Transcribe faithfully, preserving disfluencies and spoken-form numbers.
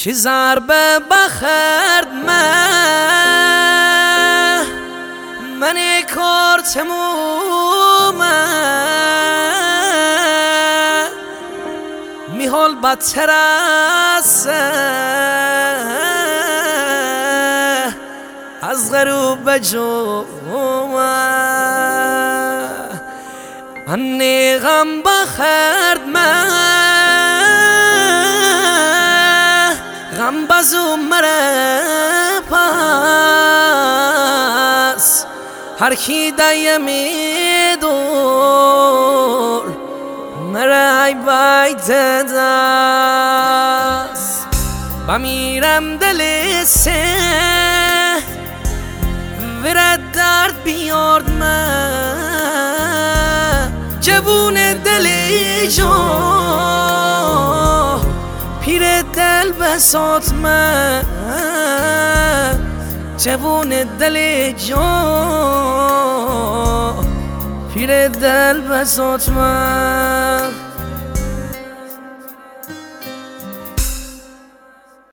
چی ضربه بخرد من من کار تمومه میحال بدتر است از غروب به جمعه من غم بخرد من غم بزو مره پس هر کی دیه میدور مره بیت دست بمیرم دل سه ورد درد بیارد من جوون دل جا پیر دل بسات من جوون دل جا پیر دل بسات من